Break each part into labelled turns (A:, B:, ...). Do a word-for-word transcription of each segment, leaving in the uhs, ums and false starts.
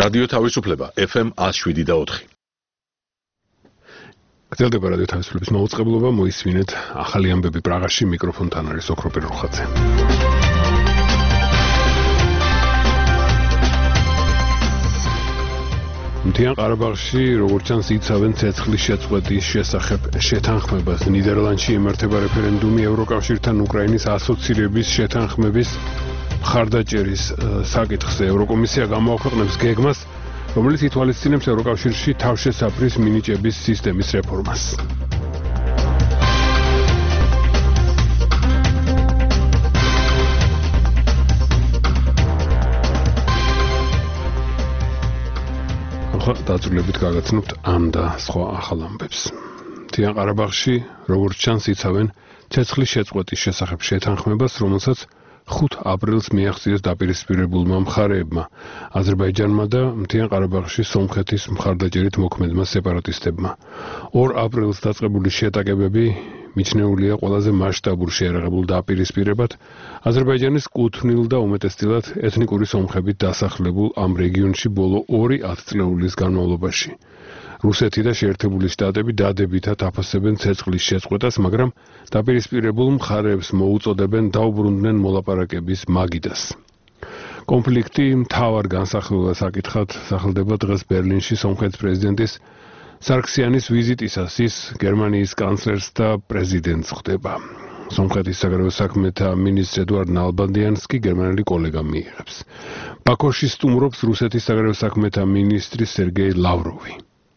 A: რადიო თავისუფლება ეფ ემ one oh seven და four.
B: გრძელდება რადიო თავისუფლების მოუწყებლობა, მოისმინეთ ახალი ამბები პრაღაში, მიკროფონთან არის ოქროპირ რუხაძე. მთიან ყარაბაღში, როგორც ჩანს, იცავენ ცეცხლის შეწყვეტის შესახებ შეთანხმებას. ნიდერლანდში იმართება რეფერენდუმი ევროკავშირთან უკრაინის ასოცირების შეთანხმების მხარდაჭერის საკითხზე. ევროკომისია გამოაქვეყნებს გეგმას, რომელიც ითვალისწინებს ევროკავშირში თავშესაფრის მინიჭების სისტემის რეფორმას. დაწვრილებით გაგაცნობთ ამ და სხვა ახალ ამბებს. მთიან ყარაბაღში, როგორც ჩანს, იცავენ ცეცხლის შეწყვეტის შესახებ შეთანხმებას, რომელსაც ხუთ აპრილს მიაღწიეს დაპირისპირებულმა მხარეებმა, აზერბაიჯანმა და მთიან ყარაბაღში სომხეთის მხარდაჭერით მოქმედმა სეპარატისტებმა. ორ აპრილს დაწყებული შეტაკებები მიჩნეულია ყველაზე მასშტაბურ შეერაღებულ დაპირისპირებად აზერბაიჯანის კუთვნილ და უმეტესწილად ეთნიკური სომხებით დასახლებულ ამ რეგიონში ბოლო ორი ათწლეულის განმავლობაში. რუსეთი და შეერთებული შტატები დადებითად აფასებენ ცეცხლის შეწყვეტას, მაგრამ დაპირისპირებულ მხარეებს მოუწოდებენ დაუბრუნდნენ მოლაპარაკების მაგიდას. კონფლიქტი მთავარ განსახილველ საკითხად სახელდება დღეს ბერლინში სომხეთის პრეზიდენტის სარქსიანის ვიზიტისას. ის გერმანიის კანცლერს და პრეზიდენტს ხვდება. სომხეთის საგარეო საქმეთა მინისტრ ედუარდ ნალბანდიანს კი გერმანელი კოლეგა მიიღებს. ბაქოში სტუმრობს რუსეთის საგარეო საქმეთა მინისტრი სერგეი ლავროვი.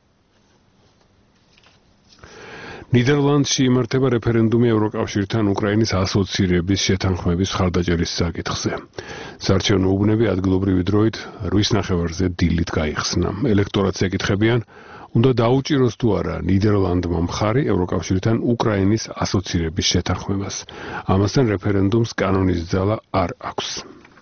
B: ნიდერლანდში იმართება რეფერენდუმი ევროკავშირთან უკრაინის ასოცირების შეთანხმების მხარდაჭერის საკითხზე. საარჩევნო უბნები ადგილობრივი დროით რვის ნახევარზე დილით გაიხსნა. ელექტორატს ეკითხებიან, უნდა დაუჭიროს თუ არა ნიდერლანდმა მხარი ევროკავშირთან უკრაინის ასოცირების შეთანხმებას. ამასთან რეფერენდუმს კანონის ძალა არ აქვს.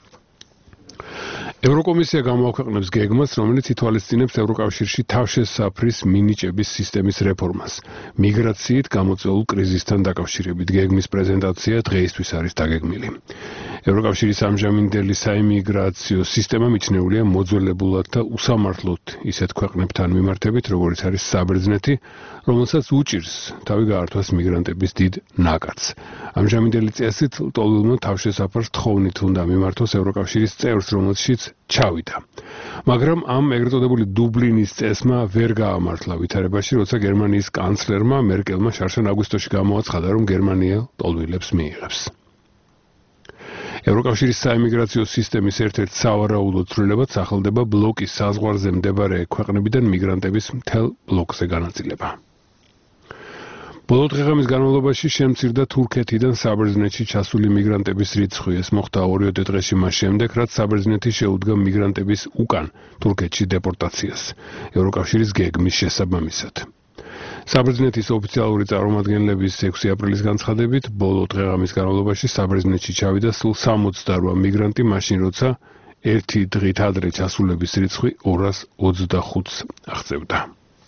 B: ევროკომისია გამოაქვეყნებს გეგმას, რომელიც ითვალისწინებს ევროკავშირში თავშესაფრის მინიჭების სისტემის რეფორმას. მიგრაციით გამოწვეულ კრიზისთან დაკავშირებით გეგმის პრეზენტაცია დღეისთვის არის დაგეგმილი. ევროკავშირის ამჟამინდელი საიმიგრაციო სისტემა მიჩნეულია მოძველებულად და უსამართლოდ ისეთ ქვეყნებთან მიმართებით, როგორიც არის საბერძნეთი, რომელსაც უჭირს თავი გაართვას მიგრანტების დიდ ნაკადს. ამჟამინდელი წესით ლტოლვილმა თავშესაფარს თხოვნით უნდა მიმართოს ევროკავშირის წევრს, რომელშიც ჩავიდა. მაგრამ ამ ეგრეთ წოდებული დუბლინის წესმა ვერ გაამართლა ვითარებაში, როცა გერმანიის კანცლერმა მერკელმა შარშან აგვისტოში გამოაცხადა, რომ გერმანია ლტოლვილებს მიიღებს. ევროკავშირის საიმიგრაციო სისტემის ერთ-ერთ სავარაუდო ცვლილებად სახელდება ბლოკის საზღვარზე მდებარე ქვეყნებიდან მიგრანტების მთელ ბლოკზე განაწილება. ბოლო დღეღამის განმავლობაში შემცირდა თურქეთიდან საბერძნეთში ჩასული მიგრანტების რიცხვი. ეს მოხდა ორიოდე დღეში მას შემდეგ, რაც საბერძნეთი შეუდგა მიგრანტების უკან თურქეთში დეპორტაციას ევროკავშირის გეგმის შესაბამისად. საბერძნეთის ოფიციალური წარმომადგენლების ექვსი აპრილის განცხადებით, ბოლო დღეღამის განმავლობაში საბერძნეთში ჩავიდა სულ სამოცდაორ მიგრანტი, მაშინ როცა ერთი დღით ადრე ჩასულების რიცხვი ორას ოცდახუთს აღწევდა.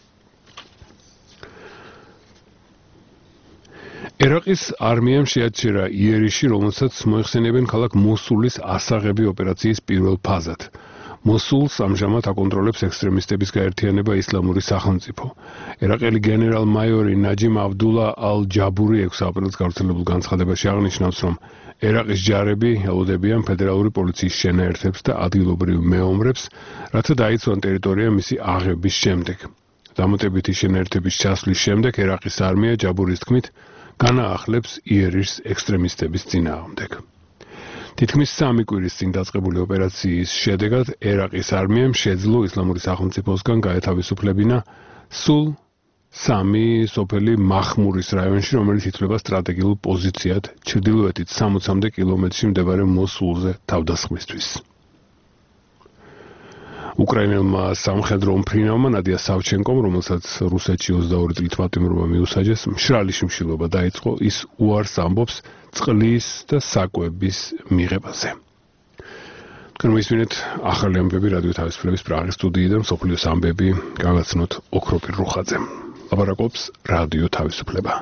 B: ერაყის არმიამ შეაჩერა იერიში, რომელსაც მოიხსენიებენ ქალაქ მოსულის ასაღები ოპერაციის პირველ ფაზად. მოსულს ამჟამად აკონტროლებს ექსტრემისტების გაერთიანება ისლამური სახელმწიფო. ერაყელი გენერალ-მაიორი ნაჯიმ აბდულა ალ-ჯაბური ექვსი აპრილს გავრცელებულ განცხადებაში აღნიშნავს, რომ ერაყის ჯარები ელოდებიან ფედერალური პოლიციის შენაერთებს და ადგილობრივ მეომრებს, რათა დაიცვან ტერიტორია მისი აღების შემდეგ. დამატებითი შენაერთების ჩასვლის შემდეგ ერაყის არმია ჯაბურის თქმით განაახლებს იერიშს ექსტრემისტების წინააღმდეგ. თითქმის სამი კვირის წინ დაწყებული ოპერაციის შედეგად ერაყის არმიამ შეძლო ისლამური სახელმწიფოსგან გაეთავისუფლებინა სულ სამი სოფელი მაჰმურის რაიონში, რომელიც ითვლება სტრატეგიულ პოზიციად ჩრდილოეთით სამოცამდე კილომეტრში მდებარე მოსულზე თავდასხმისთვის. უკრაინელმა სამხედრო მფრინავმა ნადია სავჩენკომ, რომელსაც რუსეთში ოცდაორი წლით პატიმრობა მიუსაჯეს, მშრალი შიმშილობა დაიწყო, ის უარს ამბობს წყლის და საკვების მიღებაზე. თქვენ მოისმინეთ ახალი ამბები რადიო თავისუფლების პრაღის სტუდიიდან, მსოფლიოს ამბები გაგაცნოთ ოქროპირ რუხაძემ. ლაპარაკობს რადიო თავისუფლება.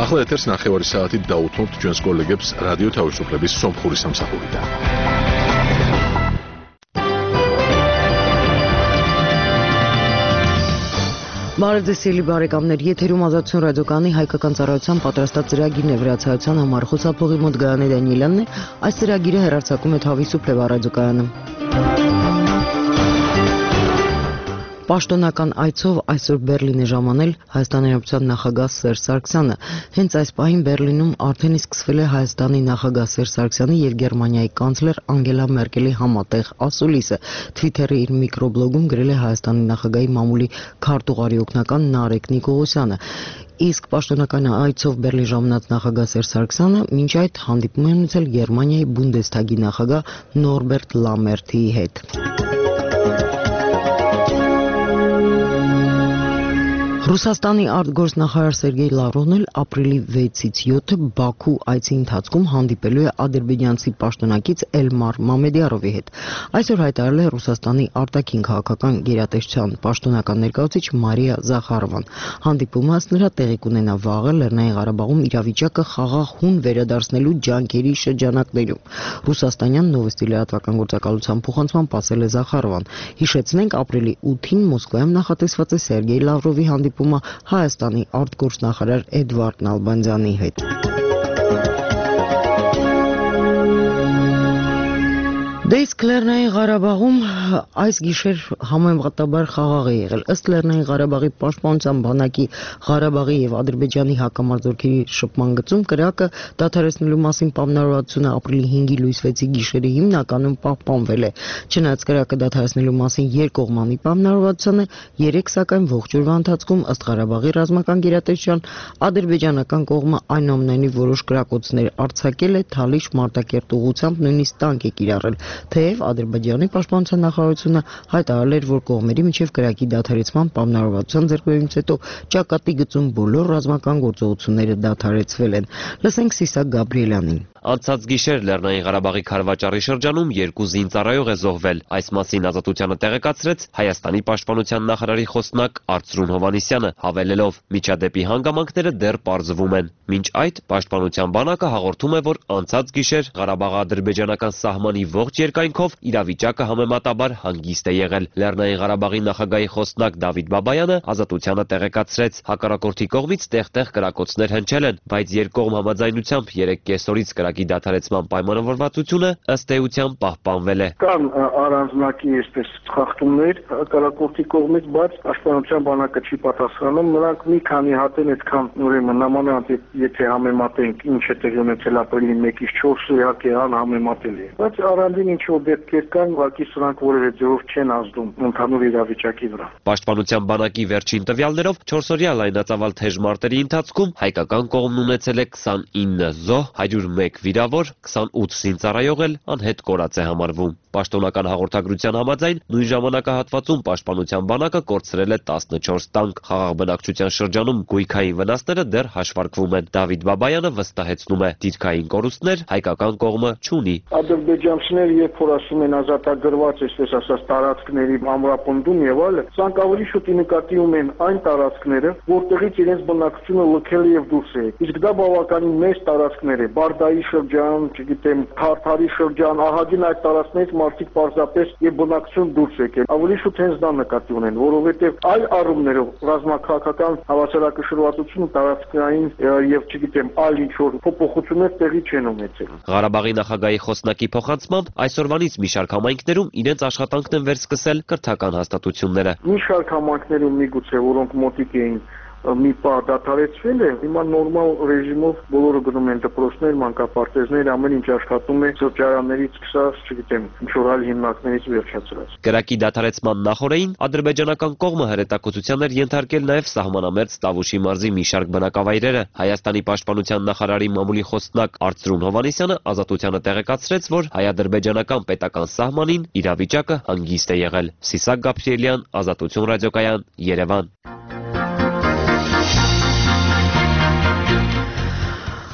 A: ახლა ეთერს ნახევარი საათით დაუთმობთ ჩვენს კოლეგებს რადიო თავისუფლების სომხური სამსახურიდან.
C: Բարեձեւելի բարեկամներ, եթերում ազատություն ռադիոկայանի հայկական ծառայության պատրաստած ծրագիրն է վրացայության համար խոսափողի մոտ Գայանե Դանիելյանն է, այս ծրագիրը հեռարձակում է Թավիսուփլեվա ռադիոկայանը։ Պաշտոնական այցով այսօր Բերլին է ժամանել Հայաստանի Հանրապետության նախագահ Սերժ Սարգսյանը։ Հենց այս պահին Բերլինում արդեն իսկ սկսվել է Հայաստանի նախագահ Սերժ Սարգսյանի եւ Գերմանիայի կանցլեր Անգելա Մերկելի համատեղ ասուլիսը։ Թվիթերի իր միկրոբլոգում գրել է Հայաստանի նախագահի մամուլի քարտուղարի օգնական Նարեկ Նիկողոսյանը։ Իսկ պաշտոնական այցով Բերլին ժամանած նախագահ Սերժ Սարգսյանը մինչ այդ հանդիպում է ունեցել Գերմանիայի Բունդեսթագի նախագահ Նորբերտ Լամերթիի հետ։ Ռուսաստանի արտգործնախարար Սերգեյ Լավրովն էլ ապրիլի վեցից յոթը Բաքու այցի ընթացքում հանդիպելու է ադրբեջանցի պաշտոնակից Էլմար Մամեդյարովի հետ։ Այսօր հայտարարել է Ռուսաստանի արտաքին քաղաքական գերատեսչության պաշտոնական ներկայացուցիչ Մարիա Զախարովան։ Հանդիպումը ըստ նրա տեղի կունենա վաղը Լեռնային Ղարաբաղում իրավիճակը խաղաղ հուն վերադարձնելու ջանքերի շրջանակներում։ Ռուսաստանյան Նովոստի լրատվական գործակալության փոխանցմամբ ասել է Զախարովան։ Հիշեցնենք, ապրիլի ութին Մոսկվայում նախատեսված է Սերգեյ Լավրովի հանդիպումը Հայաստանի արտգործնախարար Էդվարդ Նալբանդյանի հետ։ Դե իսկ Լեռնային Ղարաբաղում այս գիշեր համեմատաբար խաղաղ է եղել։ Ըստ Լեռնային Ղարաբաղի պաշտպանության բանակի Ղարաբաղի եւ Ադրբեջանի հակամարտությունների շփման գծում կրակը դադարեցնելու մասին պայմանավորվածությունը ապրիլի հինգի լույս վեցի գիշերը հիմնականում պահպանվել է։ Չնայած կրակը դադարեցնելու մասին երկկողմանի պայմանավորվածությունը երեք սակայն ողջ օրվա ընթացքում ըստ Ղարաբաղի ռազմական գերատեսչության ադրբեջանական կողմը այնուամենայնիվ որոշ կրակոցներ արձակել է Թալիշ Մարտակերտ ուղղությամբ նույնիսկ տանկ է կիրառել։ Թեև Ադրբեջանի պաշտպանության նախարարությունը հայտարարել էր, որ կողմերի միջև կրակի դադարեցման պայմանավորվածության ձեռքբերումից հետո ճակատի գծում բոլոր ռազմական գործողությունները դադարեցվել են։ Լսենք Սիսակ Գաբրիելյանին։
D: Անցած գիշեր Լեռնային Ղարաբաղի Քարվաճառի շրջանում երկու զինծառայող է զոհվել։ Այս մասին Ազատությանը տեղեկացրեց Հայաստանի պաշտպանության նախարարի խոսնակ Արծրուն Հովհաննիսյանը, հավելելով. միջադեպի հանգամանքները դեռ պարզվում են։ Մինչ այդ պաշտպանության բանակը հաղորդում է, որ անցած գիշեր Ղարաբաղ-ադրբեջանական սահմանի ողջ երկայնքով իրավիճակը համեմատաբար հանգիստ է եղել։ Լեռնային Ղարաբաղի նախագահի խոսնակ Դավիթ Բաբայանը Ազատությանը տեղեկացրեց. հակառակորդի կողմից տեղ-տեղ կրակոցներ հնչել են, բայց երկկողմ համաձայնությամբ երեք կեսօրից կրակի դադարեցման պայմանավորվածությունը ըստ էության պահպանվել է։
E: Կան առանձնակի այսպես խախտումներ հակառակորդի կողմից, բայց պաշտպանության բանակը չի պատասխանում։ Նրանք մի քանի հատ են այդքան ուրեմն նամանավանդ եթե համեմատենք ինչ է տեղի ունեցել ապրիլի մեկից չորսը իհարկե անհամեմատելի է։ Բայց առանձին ինչ որ դեպքեր կան, ուղղակի սրանք որևէ ձևով չեն ազդում ընդհանուր իրավիճակի վրա։ Պաշտպանության
D: բանակի վերջին տվյալներով չորսօրյա լայնածավալ թեժ մարտերի ընթացքում հայկական կողմն ունեցել է քսանինը զոհ, հարյուր մեկ վիրավոր, քսանութ զինծառայող էլ անհետ կորած է համարվում։ Պաշտոնական հաղորդագրության համաձայն նույն ժամանակահատվածում պաշտպանության բանակը կորցրել է տասնչորս տանկ։ Խաղաղ բնակչության շրջանում գույքային վնասները դեռ հաշվարկվում են։ Դավիթ Բաբայանը վստահեցնում է, դիրքային կորուստներ հայկական կողմը չունի։
E: Ադրբեջանցիները երբ որ ասում են ազատագրված, այսպես ասած, տարածքների ամրապնդում եւ այլն, սրանք ավելի շուտ նկատի ունեն այն տարածքները, որտեղից իրենց բնակչությունը լքել է եւ դուրս է։ Իսկ դա բավականին մեծ տարածքներ է։ Բարդայի շրջան, չգիտեմ, Թարթարի շրջան, ահագին այդ տարածքներից մարդիկ պարզապես եւ բնակչություն դուրս եկել։ Ավելի շուտ հենց դա նկատի ունեն, որովհետեւ այլ առումներով ռազմաքաղաքական հավասարակշռվածությունը տարածքային եւ չգիտեմ այլ ինչ որ փոփոխություններ տեղի չեն ունեցել։
D: Ղարաբաղի նախագահի խոսնակի փոխանցմամբ այսօրվանից մի շարք համայնքներում իրենց աշխատանքն են վերսկսել կրթական հաստատությունները։
E: Մի շարք համայնքներում միգուցե որոնք մոտիկ էին մի պահ դադարեցվել է, հիմա նորմալ ռեժիմով բոլորը գնում են դպրոցներ, մանկապարտեզներ, ամեն ինչ աշխատում է սրճարաններից սկսած, չգիտեմ, ինչ որ այլ հիմնարկներից վերջացրած։
D: Կրակի դադարեցման նախօրեին ադրբեջանական կողմը հրետակոծության էր ենթարկել նաև սահմանամերձ Տավուշի մարզի մի շարք բնակավայրերը։ Հայաստանի պաշտպանության նախարարի մամուլի խոսնակ Արծրուն Հովհաննիսյանը Ազատությանը տեղեկացրեց, որ հայ-ադրբեջանական պետական սահմանին իրավիճակը հանգիստ է եղել։ Սիսակ Գաբրիելյան, Ազատություն ռադիոկայան, Երևան։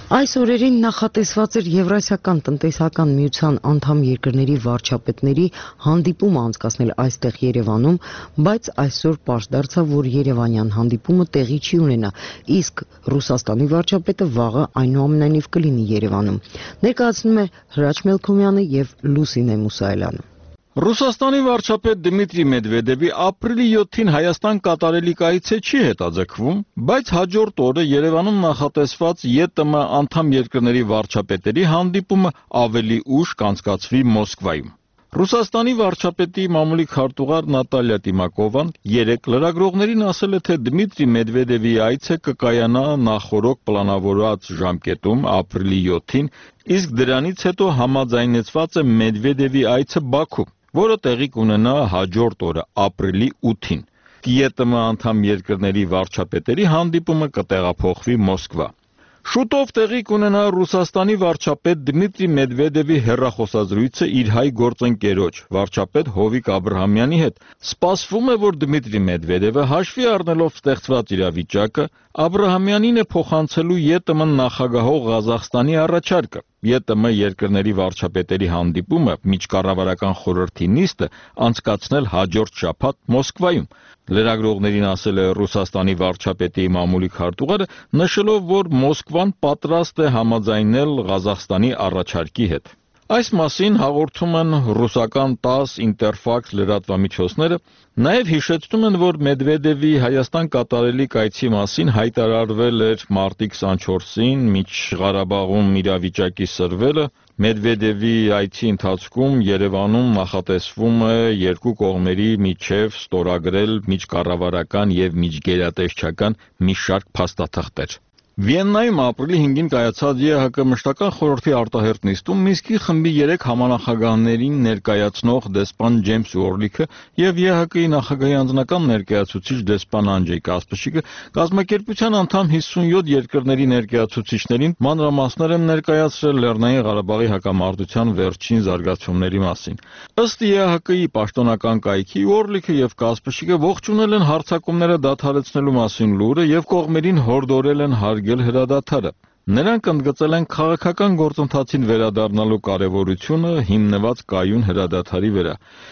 C: Այս օրերին նախատեսված էր Եվրասիական տնտեսական միության անդամ երկրների վարչապետների հանդիպումը անցկացնել այստեղ Երևանում, բայց այսօր պարզ դարձավ, որ երևանյան հանդիպումը տեղի չի ունենա, իսկ Ռուսաստանի վարչապետը վաղը այնուամենայնիվ կլինի Երևանում։ Ներկայացնում է Հրաչ Մելքոմյանը եւ Լուսինե Մուսայելյանը։
F: Ռուսաստանի վարչապետ Դմիտրի Մեդվեդևի ապրիլի յոթին Հայաստան կատարելիք այցը չի հետաձգվում, բայց հաջորդ օրը Երևանում նախատեսված ԵՏՄ անդամ երկրների վարչապետերի հանդիպումը ավելի ուշ կանցկացվի Մոսկվայում։ Ռուսաստանի վարչապետի մամուլի քարտուղար Նատալիա Տիմակովան երեկ լրագրողներին ասել է, թե Դմիտրի Մեդվեդևի այցը կկայանա նախորոք պլանավորված ժամկետում ապրիլի յոթին, իսկ դրանից հետո համաձայնեցված է Մեդվեդևի այցը Բաքու, որը տեղի կունենա հաջորդ օրը ապրիլի ութին։ ԵՏՄ անդամ երկրների վարչապետերի հանդիպումը կտեղափոխվի Մոսկվա։ Շուտով տեղի կունենա Ռուսաստանի վարչապետ Դմիտրի Մեդվեդևի հեռախոսազրույցը իր հայ գործընկերոջ, վարչապետ Հովիկ Աբրահամյանի հետ։ Սպասվում է, որ Դմիտրի Մեդվեդևը հաշվի առնելով ստեղծված իրավիճակը, Աբրահամյանին է փոխանցելու ԵՏՄ նախագահող Ղազախստանի առաջարկը։ ԵՏՄ երկրների վարչապետերի հանդիպումը միջկառավարական խորհրդի նիստը անցկացնել հաջորդ շաբաթ Մոսկվայում։ Լրագրողներին ասել է Ռուսաստանի վարչապետի մամուլի քարտուղարը, նշելով, որ Մոսկվան պատրաստ է համաձայնել Ղազախստանի առաջարկի հետ։ Այս մասին հաղորդում են ռուսական տաս Ինտերֆաքս լրատվամիջոցները, նաև հիշեցնում են, որ Մեդվեդևի Հայաստան կատարելիք այցի մասին հայտարարվել էր մարտի քսանչորսին Միջղարաբաղում իրավիճակի սրվելը։ Մեդվեդևի այցի ընթացքում Երևանում նախատեսվում է երկու կողմերի միջև ստորագրել միջկառավարական եւ միջգերատեսչական մի շարք փաստաթղթեր։ Վիեննայում ապրիլի հինգին կայացած ԵՀԿ մշտական խորհրդի արտահերթ նիստում Մինսկի խմբի երեք համանախագահներին ներկայացնող դեսպան Ջեյմս Ուորլիքը եւ ԵՀԿ-ի նախագահի անձնական ներկայացուցիչ դեսպան Անջեյ Կասպրչիկը կազմակերպության անդամ հիսունյոթ երկրների ներկայացուցիչներին մանրամասներ են ներկայացրել Լեռնային Ղարաբաղի հակամարտության վերջին զարգացումների մասին։ Ըստ ԵՀԿ-ի պաշտոնական կայքի Ուորլիքը եւ Կասպրչիկը ողջունել են հարձակումները դադարեցնելու մասին լուրը եւ կողմերին հորդորել են հրադադարը։ Նրանք ընդգծել են քաղաքական գործընթացին վերադառնալու կարևորությունը հիմնված կայուն հրադադարի վրա։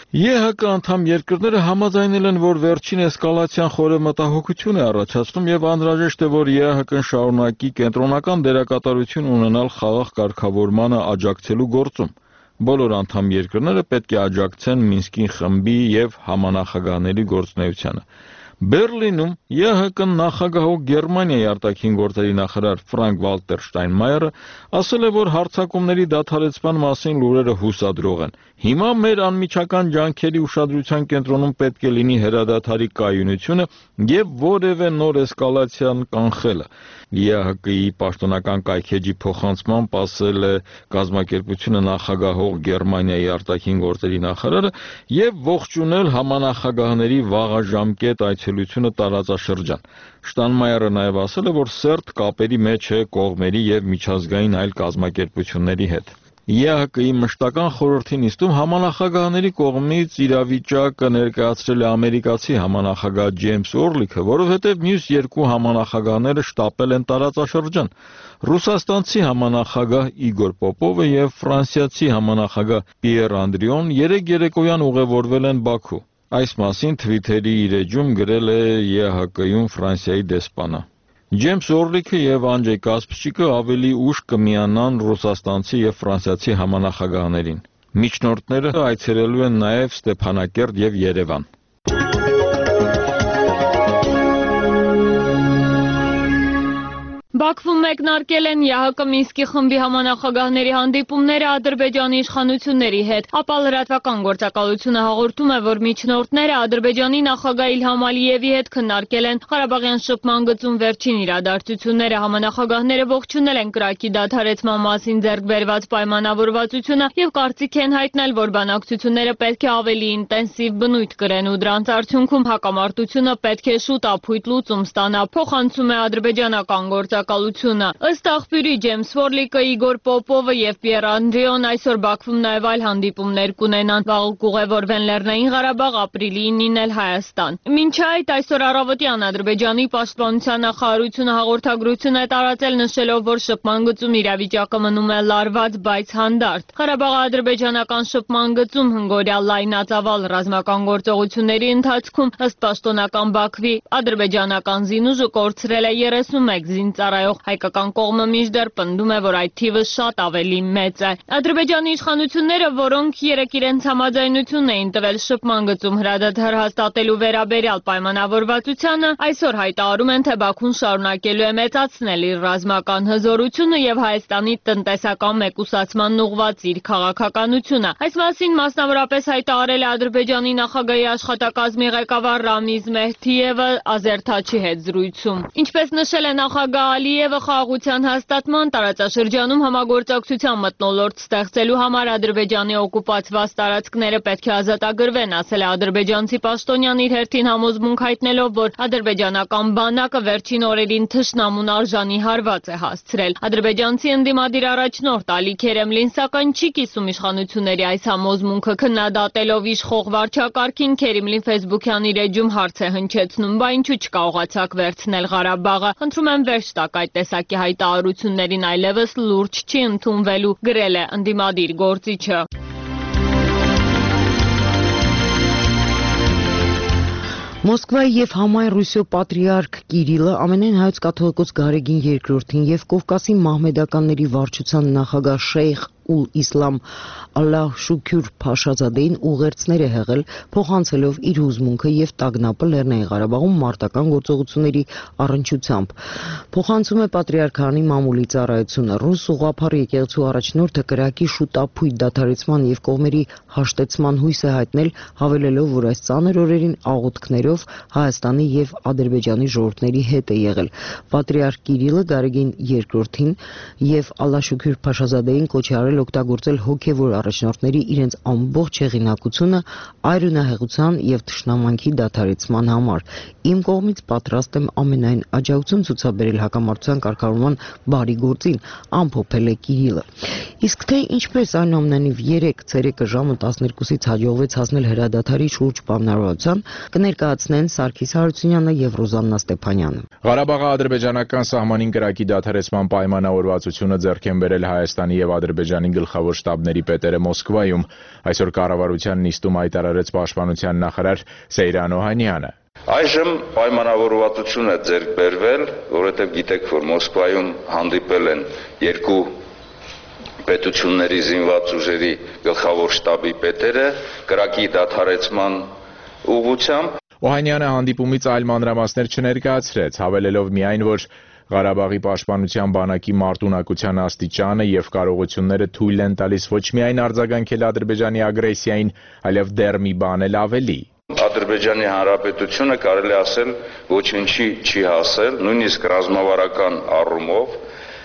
F: ԵՀԿ անդամ երկրները համաձայնել են, որ վերջին էսկալացիան խորը մտահոգություն է առաջացնում եւ անհրաժեշտ է, որ ԵՀԿ-ն շարունակի կենտրոնական դերակատարություն ունենալ խաղաղ կարգավորմանը աջակցելու գործում։ Բոլոր անդամ երկրները պետք է աջակցեն Մինսկի խմբի եւ համանախագահների գործունեությանը։ Բերլինում ԵՀԿ նախագահող Գերմանիայի արտաքին գործերի նախարար Ֆրանկ Վալտեր Շտայնմայերը ասել է, որ հարձակումների դադարեցման մասին լուրերը հուսադրող են։ Հիմա մեր անմիջական ջանքերի ուշադրության կենտրոնում պետք է լինի հրադադարի կայունությունը եւ որևէ նոր էսկալացիան կանխելը։ ԵՀԿ-ի պաշտոնական կայքեջի փոխանցմամբ ասել է կազմակերպությունը նախագահող Գերմանիայի արտաքին գործերի նախարարը եւ ողջունել համանախագահների վաղաժամկետ այցելությունը տարածաշրջան։ Շտանմայերը նաև ասել է, որ սերտ կապերի մեջ է կողմերի եւ միջազգային այլ կազմակերպությունների հետ։ ԵՀԿ-ի մշտական խորհրդի նիստում համանախագահների կողմից իրավիճակը ներկայացրել է ամերիկացի համանախագահ Ջեյմս Ուորլիքը, որովհետև մյուս երկու համանախագահները շտապել են տարածաշրջան։ Ռուսաստանցի համանախագահ Իգոր Պոպովը եւ ֆրանսիացի համանախագահ Պիեր Անդրիոն երեկ երեկոյան ուղևորվել են Բաքու։ Այս մասին Թվիթերի իր էջում գրել է ԵՀԿ-ում Ֆրանսիայի դեսպանը։ Ջեյմս Ուորլիքը եւ Անջեյ Կասպրչիկը ավելի ուշ կմիանան ռուսաստանցի եւ ֆրանսիացի համանախագահներին։ Միջնորդները այցելելու են նաեւ Ստեփանակերտ եւ Երևան։
G: Բաքվում մեկնարկել են ԵՀԿ Մինսկի խմբի համանախագահների հանդիպումները Ադրբեջանի իշխանությունների հետ, ապա լրատվական գործակալությունը հաղորդում է, որ միջնորդները Ադրբեջանի նախագահ Իլհամ Ալիևի հետ քննարկել են Ղարաբաղյան շփման գծում վերջին իրադարձությունները, համանախագահները ողջունել են կրակի դադարեցման մասին ձեռք բերված պայմանավորվածությունը եւ կարծիք են հայտնել, որ բանակցությունները պետք է ավելի ինտենսիվ բնույթ կրեն ու դրանց արդյունքում հակամարտությունը պետք է շուտ ապույտ լուծում ստանա, փոխանցում է ադրբեջանական գործակալությունը։ գործակալությունը։ Ըստ աղբյուրի Ջեյմս Ֆորլիկը, Իգոր Պոպովը եւ Պիեր Անդրեոն այսօր Բաքվում նաեւ այլ հանդիպումներ կունենան։ Վաղը կուղևորվեն Լեռնային Ղարաբաղ, ապրիլի ինին էլ Հայաստան։ Մինչ այդ այսօր առավոտյան Ադրբեջանի պաշտպանության նախարարությունը հաղորդագրություն է տարածել, նշելով, որ շփման գծում իրավիճակը մնում է լարված, բայց հանդարտ։ Ղարաբաղի ադրբեջանական շփման գծում հնգորյալ լայնածավալ ռազմական գործողությունների ընթացքում ըստ պաշտոնական Բաքվի ադրբեջանական զինուժը կորցրել է երեսունմեկ զինծառայող, հայկական կողմը մինչդեռ պնդում է, որ այդ թիվը շատ ավելի մեծ է։ Ադրբեջանի իշխանությունները, որոնք երեկ իրենց համաձայնությունն էին տվել շփման գծում հրադադար հաստատելու վերաբերյալ պայմանավորվածությանը, այսօր հայտարարում են, թե Բաքուն շարունակելու է մեծացնել իր ռազմական հզորությունը եւ Հայաստանի տնտեսական մեկուսացման ուղղված իր քաղաքականությունը։ Այս մասին մասնավորապես հայտարարել է Ադրբեջանի նախագահի աշխատակազմի ղեկավար Ռամիզ Մեհդիևը Ազերթաչի հետ զրույցում։ Ինչպես նշել է նախագահ Ալիևը, խաղաղության հաստատման տարածաշրջանում համագործակցության մթնոլորտ ստեղծելու համար Ադրբեջանի օկուպացված տարածքները պետք է ազատագրվեն, ասել է ադրբեջանցի պաշտոնյան, իր հերթին համոզմունք հայտնելով, որ ադրբեջանական բանակը վերջին օրերին թշնամուն արժանի հարված է հասցրել։ Ադրբեջանցի ընդդիմադիր առաջնորդ Ալի Քերեմլին սակայն չի կիսում իշխանությունների այս համոզմունքը, քննադատելով իշխող վարչակարգին, Քերեմլին ֆեյսբուքյան իր էջում հարց է հնչեցնում, բա ինչու չկարողացաք վերցնել Ղարաբաղը։ Խնդրում եմ վերջ տաք այդ տեսակի հայտարարություններին, այլևս լուրջ չի ընդունվելու, գրել է ընդդիմադիր գործիչը։
C: Մոսկվայի եւ Համայն Ռուսիո պատրիարք Կիրիլը, ամենայն հայոց կաթողիկոս Գարեգին երկրորդին եւ Կովկասի մահմեդականների վարչության նախագահ Շեյխ Ուլ Իսլամ Ալլահ Շուքյուր Փաշազադեին ուղերձներ է հղել, փոխանցելով իր հուզմունքը եւ տագնապը Լեռնային Ղարաբաղում մարտական գործողությունների առնչությամբ։ Փոխանցում է պատրիարքանի մամուլի ծառայությունը։ Ռուս ուղղափառ եկեղեցու առաջնորդը կրակի շուտափույթ դադարեցման եւ կողմերի հաշտեցման հույս է հայտնել, հավելելով, որ այս ծանր օրերին աղոթքներով Հայաստանի եւ Ադրբեջանի ժողովուրդների հետ է եղել։ Պատրիարք Կիրիլը Գարեգին երկրորդին եւ Ալլահ Շուքյուր Փաշազադեին կոչ է արել օգտագործել հոգևոր առաջնորդների իրենց ամբողջ հեղինակությունը այրունահեղության եւ թշնամանքի դադարեցման համար։ Իմ կողմից պատրաստ եմ ամենայն աջակցություն ցուցաբերել հակամարտության կարգավորման բարի գործին, ամփոփել է Կիրիլը։ Իսկ թե ինչպես այնուամենայնիվ երեկ ցերեկը ժամը տասներկուսից հաջողվեց հասնել հրադադարի շուրջ պայմանավորվածության, կներկայացնեն Սարգիս Հարությունյանը եւ Ռոզաննա Ստեփանյանը։
H: Ղարաբաղի ադրբեջանական սահմանին կրակի դադարեցման պայմանավորվածությունը ձեռք են բերել Հայաստանի եւ Ադրբեջանի գլխավոր շտաբների պետերը Մոսկվայում։ Այսօր կառավարության նիստում հայտարարեց պաշտպանության նախարար Սեյրան Օհանյանը։
I: Այժմ պայմանավորվածություն է ձեռք բերվել, որովհետև գիտեք, որ Մոսկվայում հանդիպել են երկու պետությունների զինված ուժերի գլխավոր շտաբի պետերը կրակի դադարեցման ուղղությամբ։
H: Օհանյանը հանդիպումից այլ մանրամասներ չներկայացրեց, հավելելով միայն, որ Ղարաբաղի պաշտպանության բանակի մարտունակության աստիճանը եւ կարողությունները թույլ են տալիս ոչ միայն արձագանքել Ադրբեջանի ագրեսիային, այլև դեռ մի բան էլ ավելի։
I: Ադրբեջանի Հանրապետությունը կարելի ասել ոչինչի չի հասել, նույնիսկ ռազմավարական առումով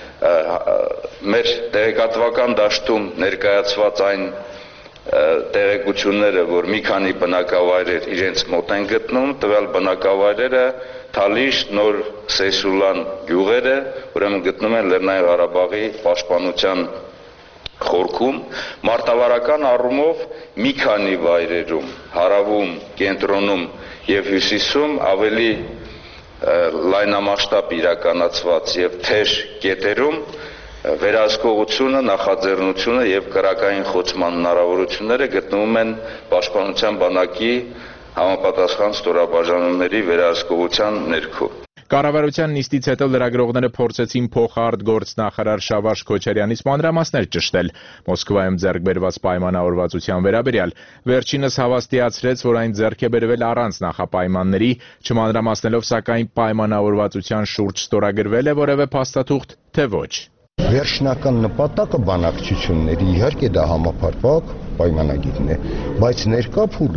I: մեր տեղեկատվական դաշտում ներկայացված այն տեղեկությունները, որ մի քանի բնակավայրեր իրենց մոտ են գտնում, տվյալ բնակավայրերը Թալիշ, Նոր Սեյսուլան գյուղերը, ուրեմն գտնում են Լեռնային Ղարաբաղի պաշտպանության խորքում, մարտավարական առումով մի քանի վայրերում, հարավում, կենտրոնում եւ հյուսիսում ավելի լայնամասշտաբ իրականացված եւ թեժ կետերում վերահսկողությունը, նախաձեռնությունը եւ կրակային խոցման հնարավորությունները գտնվում են պաշտպանության բանակի համապատասխան ստորաբաժանումների վերահսկողության ներքո։
H: Կառավարության նիստից հետո լրագրողները փորձեցին փոխարդ գործնախարար Շավարժ Քոչարյանից մանրամասներ ճշտել Մոսկվայում ձեռք բերված պայմանավորվածության վերաբերյալ։ Վերջինս հավաստիացրեց, որ այն ձեռք է բերվել առանց նախապայմանների, չմանրամասնելով սակայն պայմանավորվածության շուրջ ստորագրվել է որևէ փաստաթուղթ, թե ոչ։
J: Վերջնական նպատակը բանակցությունների իհարկե դա համապարփակ պայմանագիրն է, բայց ներկա փուլում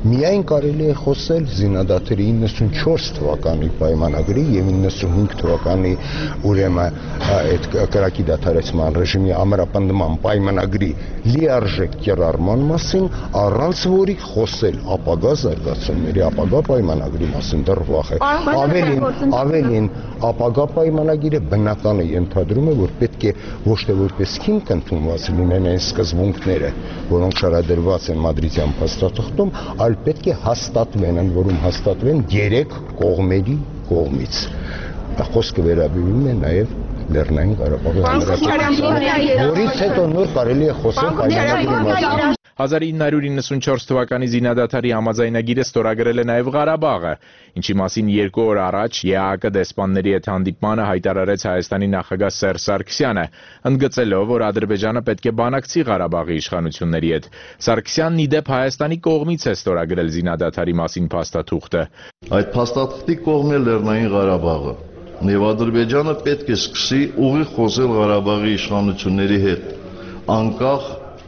J: Միայն կարելի է խոսել զինադատարի իննսունչորս թվականի պայմանագրի եւ իննսունհինգ թվականի ուրեմն այդ կրակի դադարեցման ռեժիմի ամրապնդման պայմանագրի լիարժեք կիրառման մասին, առանց որի խոսել ապագա զարգացումների, ապագա պայմանագրի մասին դեռ վաղ է։ Ավելին, ավելին ապագա պայմանագիրը բնական է ենթադրում է, որ պետք է ոչ թե որպես հիմք ընդունված լինեն այն սկզբունքները, որոնք շարադրված են Մադրիդյան փաստաթղթում, այլ պետք է հաստատվեն, ընդ որում հաստատվեն երեք կողմերի կողմից։ Խոսքը վերաբերում է նաև Լեռնային Ղարաբաղի Հանրապետության, որից հետո նոր կարելի է խոսել պայմանագրի մասին։
H: հազար ինը հարյուր իննսունչորս թվականի զինադատարի համաձայնագիրը ստորագրել է նաև Ղարաբաղը, ինչի մասին երկու օր առաջ ԵԱՀԿ դեսպանների հետ հանդիպմանը հայտարարեց Հայաստանի նախագահ Սերժ Սարգսյանը, ընդգծելով, որ Ադրբեջանը պետք է բանակցի Ղարաբաղի իշխանությունների հետ։ Սարգսյանն ի դեպ Հայաստանի կողմից է ստորագրել զինադատարի մասին փաստաթուղթը։
K: Այդ փաստաթղթի կողմ է Լեռնային Ղարաբաղը, եւ Ադրբեջանը պետք է սկսի ուղիղ խոսել Ղարաբաղի իշխանությունների հետ, անկախ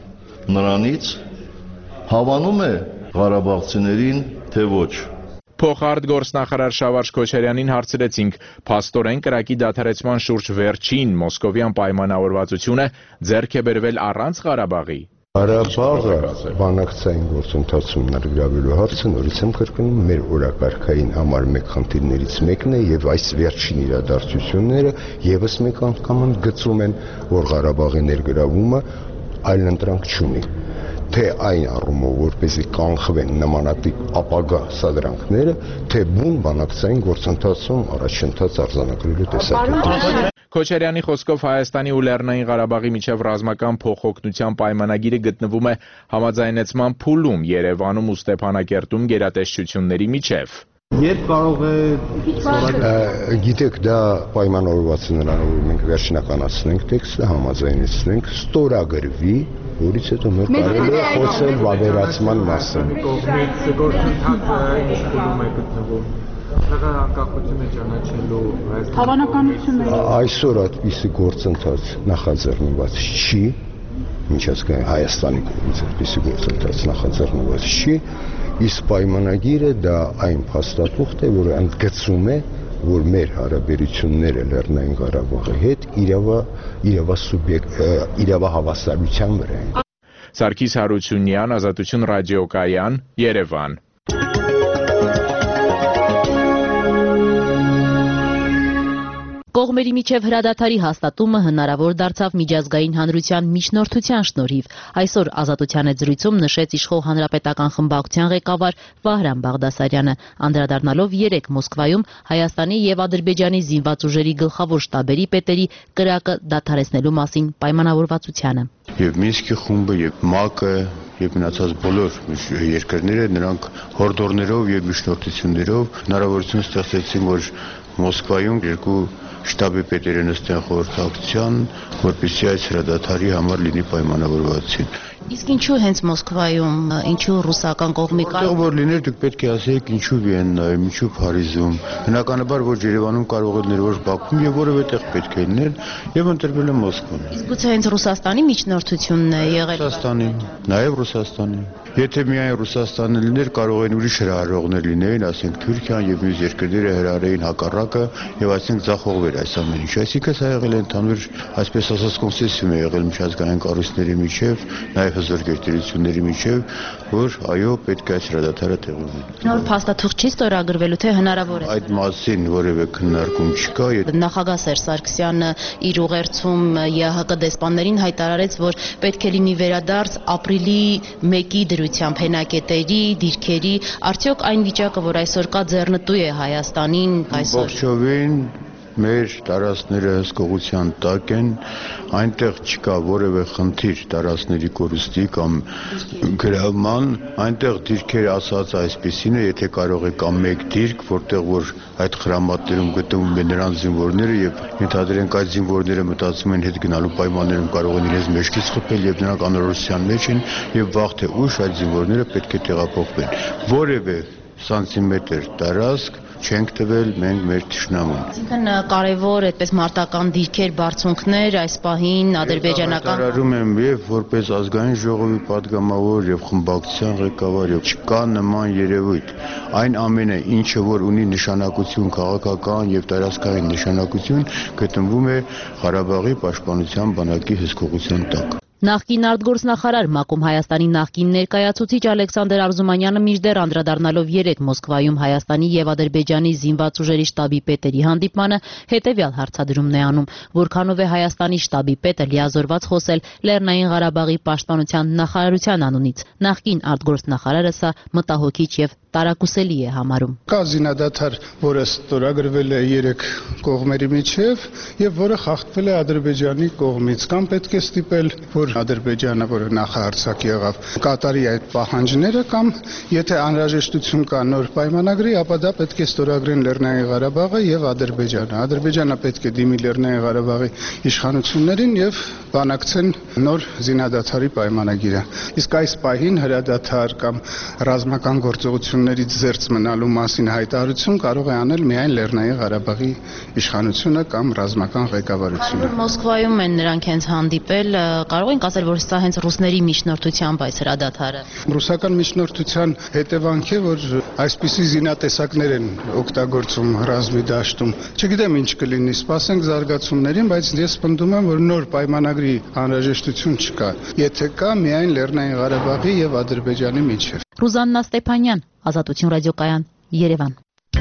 K: նրանից հավանում է ղարաբաղցիներին, թե ոչ։
H: Փոխարդ գործնախարար Շավարժ Քոչարյանին հարցրեցինք, փաստորեն կրակի դադարեցման շուրջ վերջին մոսկովյան պայմանավորվածությունը ձեռք է բերվել առանց Ղարաբաղի։
J: Ղարաբաղը բանակցային գործընթացում ներգրավելու հարցը նորից եմ կրկնում մեր օրակարգային համար մեկ խնդիրներից մեկն է եւ այս վերջին իրադարձությունները եւս մեկ անգամ ընդգծում են, որ Ղարաբաղի ներգրավումը այլընտրանք չունի, թե այն առումով, որպեսզի կանխվեն նմանատիպ ապագա սադրանքները, թե բուն բանակցային գործընթացում առաջընթաց արձանագրելու տեսակետից։
H: Քոչարյանի խոսքով Հայաստանի ու Լեռնային Ղարաբաղի միջև ռազմական փոխօգնության պայմանագիրը գտնվում է համաձայնեցման փուլում Երևանում ու Ստեփանակերտում գերատեսչությունների միջև։
J: Երբ կարող է գիտեք, դա պայմանավորված է նրանով, որ մենք վերջնականացնենք տեքստը, համաձայնեցնենք, ստորագրվի, որից հետո նոր կարելի է խոսել վավերացման մասին։
L: Կողմից գործընթացը ինչ փուլում է գտնվում։ Անկախությունը ճանաչելու
J: հավանականությունները այսօր այդպիսի գործընթաց նախաձեռնված չի, միջազգային Հայաստանի կողմից այդպիսի գործընթաց նախաձեռնված չի, իսկ պայմանագիրը դա այն փաստաթուղթ է, որը ընդգծում է, որ մեր հարաբերությունները Լեռնային Ղարաբաղի հետ իրավա իրավասուբյեկտ իրավահավասարության վրա են։
H: Սարգիս Հարությունյան, Ազատություն ռադիոկայան, Երևան։
M: Կողմերի միջև հրադադարի հաստատումը հնարավոր դարձավ միջազգային հանրության միջնորդության շնորհիվ։ Այսօր Ազատության հետ զրույցում նշեց իշխող հանրապետական խմբակցության ղեկավար Վահրամ Բաղդասարյանը, անդրադառնալով երեկ Մոսկվայում Հայաստանի եւ Ադրբեջանի զինված ուժերի գլխավոր շտաբերի պետերի կրակը դադարեցնելու մասին պայմանավորվածությանը։
N: Եվ Մինսկի խումբը, եւ ՄԱԿ-ը, եւ մնացած բոլոր երկրները նրանք հորդորներով եւ միջնորդություններով հնարավորություն ստեղծեցին, որ Մոսկվայում երկու շտաբի պետերը նստեն խորհրդակցության, որպեսզի այս հրադադարի համար լինի պայմանավորվածություն։
M: Իսկ ինչու հենց Մոսկվայում, ինչու ռուսական կողմի կար։
N: Որտեղ որ լիներ, դուք պետք է ասեիք ինչու Վիեննայում, ինչու Փարիզում։ Բնականաբար որ Երևանում կարող է լինել, որ Բաքվում եւ որևէ տեղ պետք է լինել եւ ընտրվել է Մոսկվան։
M: Իսկ գուցե հենց Ռուսաստանի միջնորդությունն է եղել։
N: Ռուսաստանի, նաեւ Ռուսաստանի։ Եթե միայն Ռուսաստանը լիներ, կարող են ուրիշ հրահարողներ լինեին, ասենք Թուրքիան եւ մյուս երկրները հրահարեին հակառակը եւ այսինքն ձախողվեր այս ամեն ինչ։ Այսինքն սա եղել է ընդհանուր, այսպես ասած, կոնսենսուս է եղել միջազգային կառույցների միջև, նաեւ հզոր գերտերությունների միջև, որ այո, պետք է այս հրադադարը տեղի ունենա։
M: Նոր փաստաթուղթ չի ստորագրվելու, թե հնարավոր է։
N: Այդ մասին որևէ քննարկում չկա։
M: Նախագահ Սերժ Սարգսյանը իր ուղերձում ԵԱՀԿ դեսպաններին հայտարարեց, որ պետք է լինի վերադարձ ապրիլի մեկի դրությամբ հենակետերի, դիրքերի, արդյոք այն վիճակը, որ այսօր կա, ձեռնտու է Հայաստանին այսօր։
N: Ողջովին մեր տարածքները հսկողության տակ են, այնտեղ չկա որևէ խնդիր տարածքների կորուստի կամ գրավման, այնտեղ դիրքերը ասած այսպեսին է, եթե կարող է կամ մեկ դիրք, որտեղ որ այդ խրամատներում գտնվում են նրանց զինվորները եւ ենթադրենք այդ զինվորները մտածում են հետ գնալու պայմաններում կարող են իրենց մեջքից խփել եւ նրանք անորոշության մեջ են եւ վաղ թե ուշ այդ զինվորները պետք է տեղափոխվեն։ Որևէ սանտիմետր տարածք չենք տվել մենք մեր թշնամուն։
M: Այսինքն կարևոր այդպես մարտական դիրքեր, բարձունքներ այս պահին ադրբեջանական
N: Հայտարարում եմ եւ որպես ազգային ժողովի падգամավոր եւ խմբակցության ղեկավար եւ չկա նման երևույթ։ Այն ամենը, ինչը որ ունի նշանակություն քաղաքական եւ տարածքային նշանակություն, գտնվում է Ղարաբաղի պաշտպանության բանակի հսկողության տակ։
M: Նախկին արտգործնախարար ՄԱԿ-ում Հայաստանի նախկին ներկայացուցիչ Ալեքսանդր Արզումանյանը մինչդեռ անդրադառնալով երեկ Մոսկվայում Հայաստանի եւ Ադրբեջանի զինված ուժերի շտաբի պետերի հանդիպմանը հետեւյալ հարցադրումն է անում. որքանով է Հայաստանի շտաբի պետը լիազորված խոսել Լեռնային Ղարաբաղի պաշտպանության նախարարության անունից։ Նախկին արտգործնախարարը սա մտահոգիչ եւ տարակուսելի է համարում։
O: Կա զինադադար, որը ստորագրվել է երեք կողմերի միջև եւ որը խախտվել է Ադրբեջանի կողմից, կամ պետք է ստիպել, որ Ադրբեջանը, որը նախահարձակ եղավ, կատարի այդ պահանջները, կամ եթե անհրաժեշտություն կա նոր պայմանագրի, ապա դա պետք է ստորագրեն Լեռնային Ղարաբաղը եւ Ադրբեջանը։ Ադրբեջանը պետք է դիմի Լեռնային Ղարաբաղի իշխանություններին եւ բանակցեն նոր զինադադարի պայմանագիրը։ Իսկ այս պահին հրադադար կամ ռազմական գործողություններից զերծ մնալու մասին հայտարարություն կարող է անել միայն Լեռնային Ղարաբաղի իշխանությունը կամ ռազմական ղեկավարությունը։
M: Մոսկվայում են նրանք հենց հանդիպել, կարող ենք ասել, որ սա հենց ռուսների միջնորդությամբ այս հրադադարը։
O: Ռուսական միջնորդության հետևանք է, որ այսպիսի զինատեսակներ են օգտագործում ռազմի դաշտում։ Չգիտեմ ինչ կլինի, սպասենք զարգացումներին, բայց ես պնդում եմ, որ նոր պայմանագրի անհրաժեշտություն չկա։ Եթե կա, միայն Լեռնային Ղարաբաղի եւ Ադրբեջանի միջև։
M: Ռուզաննա Ստեփանյան, Ազատություն ռադիոկայան, Երևան։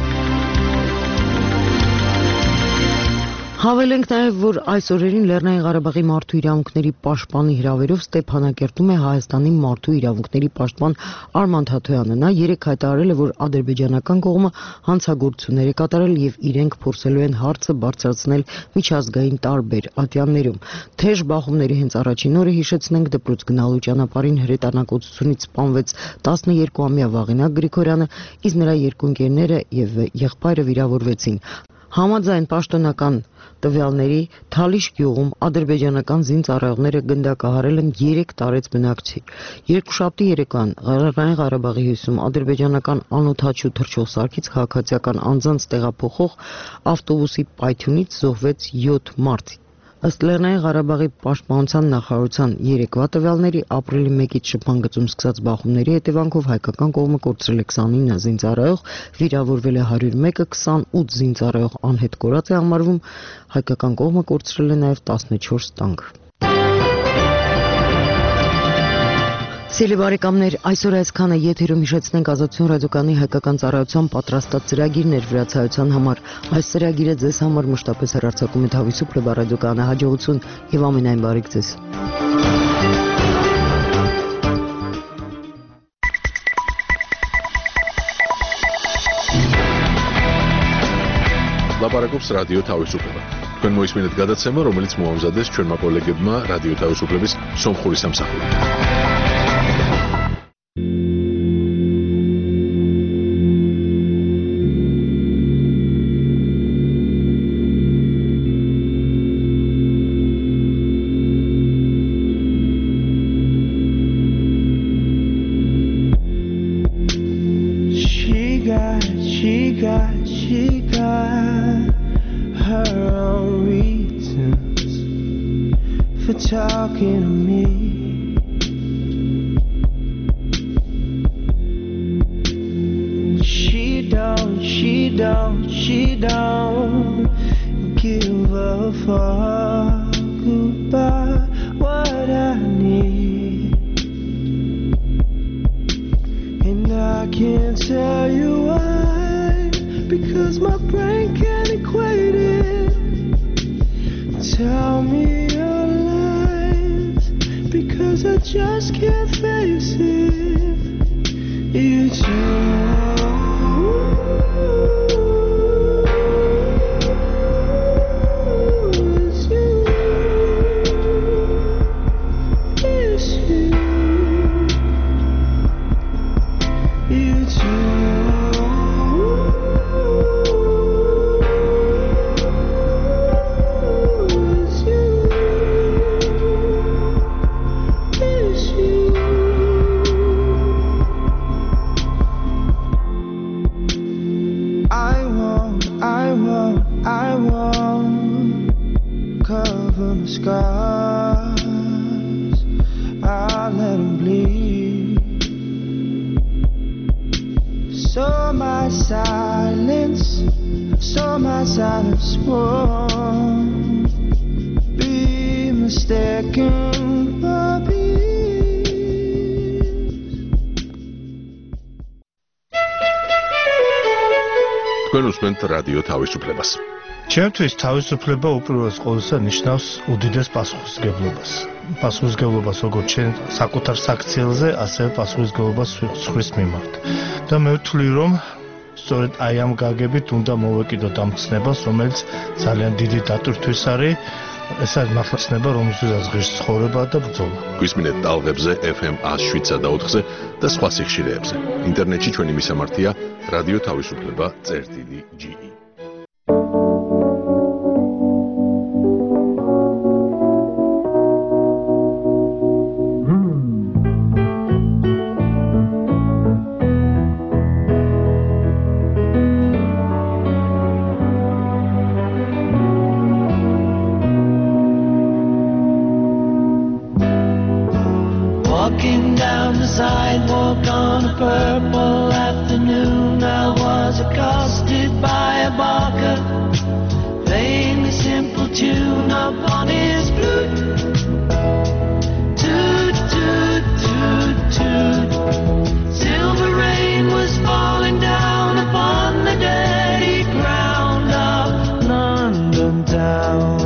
C: Հավելենք նաև, որ այս օրերին Լեռնային Ղարաբաղի մարդու իրավունքների պաշտպանի հրավերով Ստեփանակերտում է Հայաստանի մարդու իրավունքների պաշտպան Արման Թաթոյանը։ Նա երեկ հայտարարել է, որ ադրբեջանական կողմը հանցագործություններ է կատարել եւ իրենք փորձելու են հարցը բարձրացնել միջազգային տարբեր ատյաններում։ Թեժ բախումների հենց առաջին օրը հիշեցնենք դպրոց գնալու ճանապարհին հրետանակությունից սպանվեց տասներկուամյա Վաղինակ Գրիգորյանը, իսկ նրա երկու ընկերները եւ եղբայրը վիրավորվեցին։ Համաձայն պաշտոնական տվյալների Թալիշ գյուղում ադրբեջանական զինծառայողները գնդակահարել են երեք տարեց բնակչի։ Երկուշաբթի երեկոյան Լեռնային Ղարաբաղի հյուսիսում ադրբեջանական անօդաչու թռչող սարքից քաղաքացիական անձանց տեղափոխող ավտոբուսի պայթյունից զոհվեց յոթ մարդ։ Ըստ Լեռնային Ղարաբաղի պաշտպանության նախարարության երեկվա տվյալների ապրիլի մեկից շփման սկսած բախումների հետևանքով հայկական կողմը կորցրել է քսանինը զինծառայող, վիրավորվել է հարյուր մեկը, քսանութ զինծառայող անհետ կորած է համարվում, հայկական կողմը կորցրել է նաև տասնչորս տանկ։ Սիրելի բարեկամներ, այսօր այսքանը եթերում հիշեցնենք Ազատություն ռադիոկայանի հայկական ծառայության պատրաստած ծրագիրներ վրացայության համար։ Այս ծրագիրը ձեզ համար մշտապես հեռարձակում է Թավիսուփ ռադիոկայանը, հաջողություն եւ ամենայն բարիք ձեզ։
A: Լապարակობს ռադիո Թավիսուփը։ Თქვენ მოისმინეთ გადაცემა, რომელიც მოამზადეს ჩვენმა კოლეგებმა რადიო თავისუფლების სომხური სამსახური.
P: Talking to me, she don't, she don't, she don't give a fuck about what I need, and I can't tell you why, because my brain can't equate it. Tell me your lies, because I just can't face it. It's you. the scars, I let them bleed. So my silence, so my silence won't be mistaken for peace.
A: თქვენ უსმენთ რადიო თავისუფლებას.
Q: ჩემთვის თავისუფლება უპირველეს ყოვლისა ნიშნავს უდიდეს პასუხისმგებლობას. პასუხისმგებლობას როგორც ჩვენ საკუთარ საქციელზე, ასევე პასუხისმგებლობას სხვის მიმართ. და მე ვთვლი, რომ სწორედ აი ამ გაგებით უნდა მოვეკიდოთ ამ ცნებას, რომელიც ძალიან დიდი დატვირთვის არის. ეს არის მართლა ცნება, რომელსაც ღირს ცხოვრება და ბრძოლა.
A: გვისმინეთ ტალღებზე ეფ ემ one oh seven და ოთხზე და სხვა სიხშირეებზე. ინტერნეტში ჩვენი მისამართია რადიო თავისუფლება წერტილი ჯი ი.
P: Walking down the sidewalk on a purple afternoon, I was accosted by a barker, playing a simple tune upon his flute. Toot, toot, toot, toot. Silver rain was falling down upon the dirty ground of London town.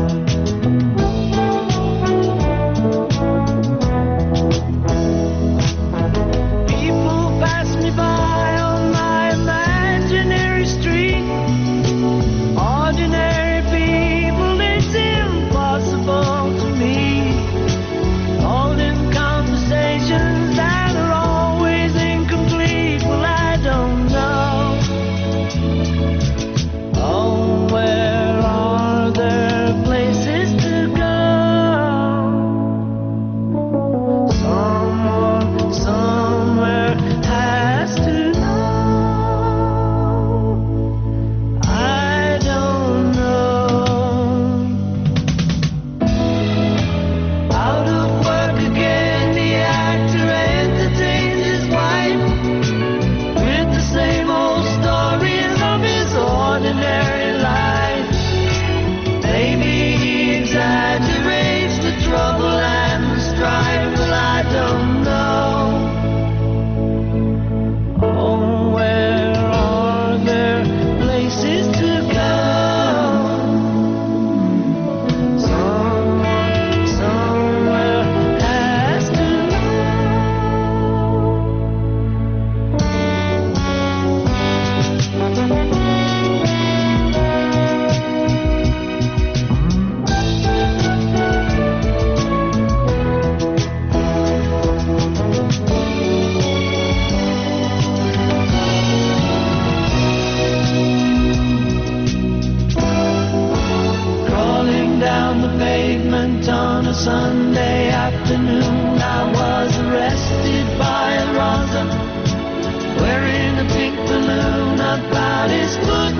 P: Sunday afternoon, I was arrested by a Raza, wearing a pink balloon about his foot.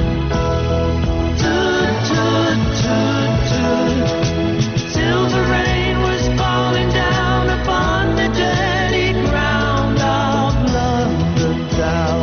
P: Toot, toot, toot, toot. Silver rain was falling down upon the dirty ground of London town.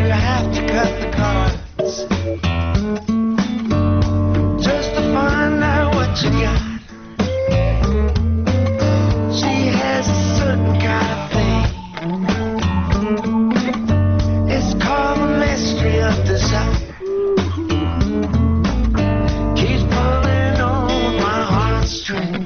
P: you have to cut the cards just to find out what you got. She has a certain kind of thing. It's called the mystery of desire. Keeps pulling on my heartstrings.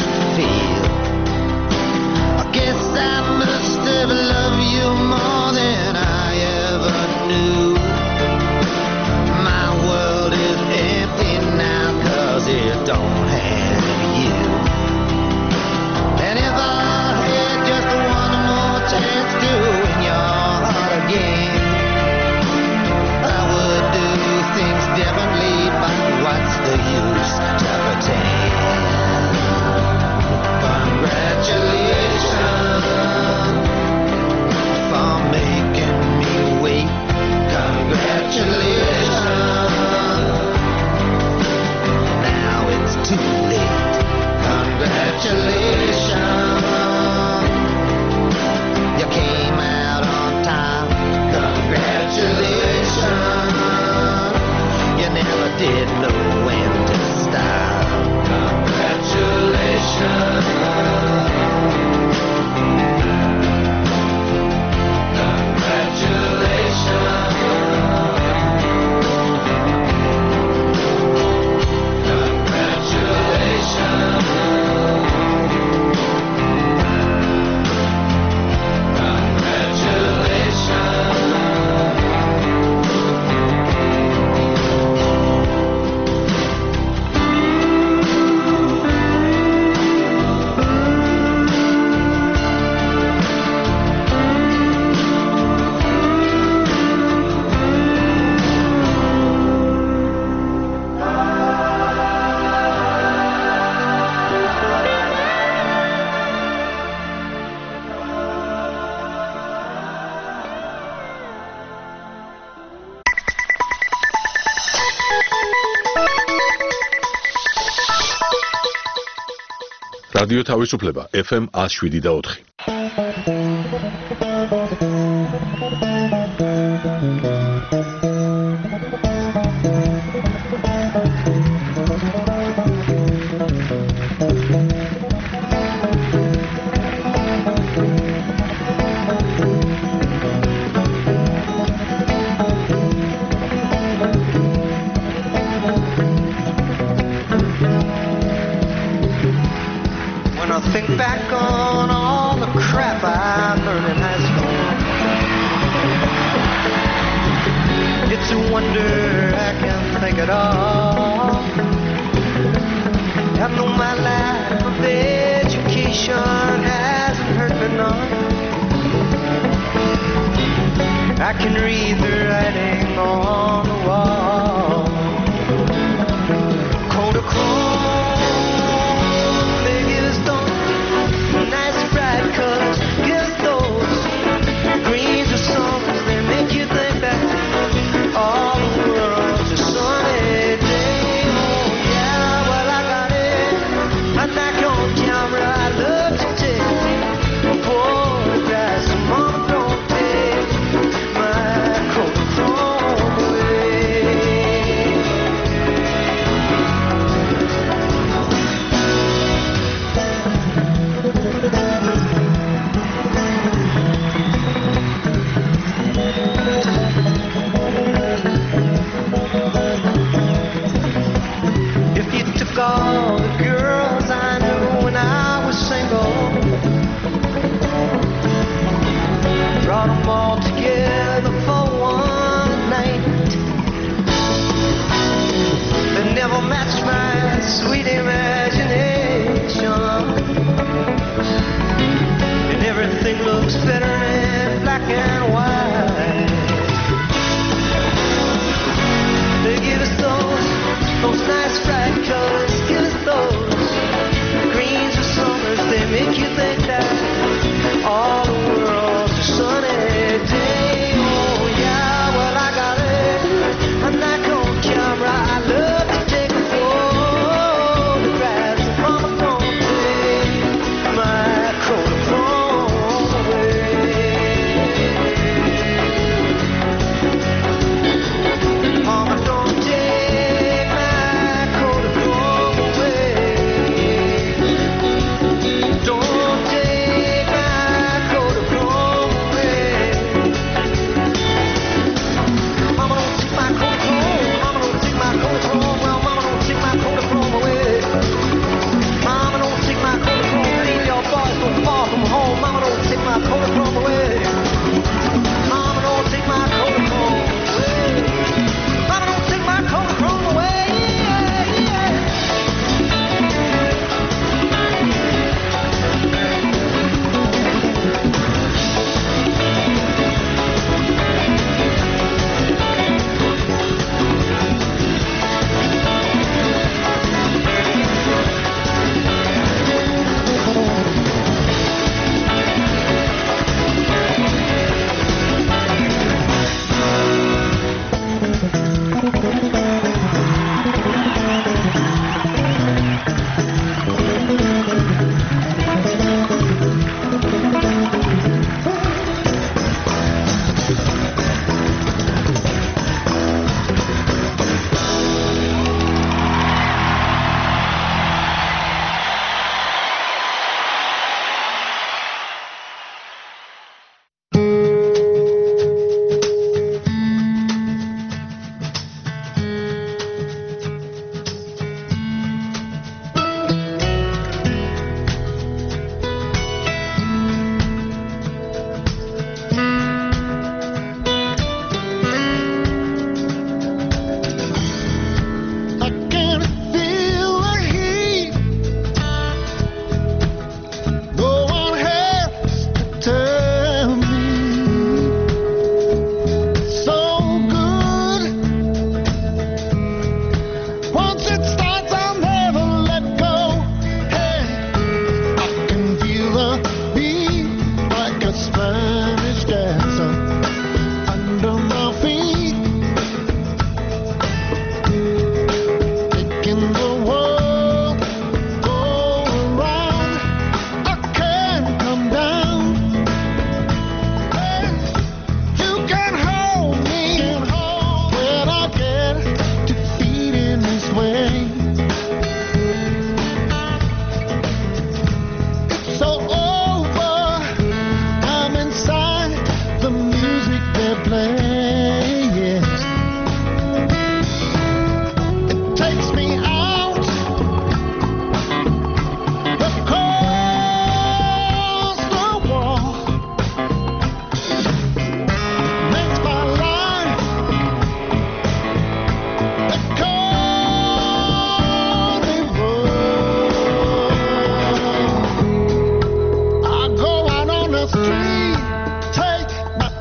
P: Guess I must have loved you more than
A: რადიო თავისუფლება ეფ ემ one oh seven და four.
P: Think back on all the crap I learned in high school. It's a wonder I can think it all. I know my life of education hasn't hurt me none. I can read the writing on the wall. Kodachrome.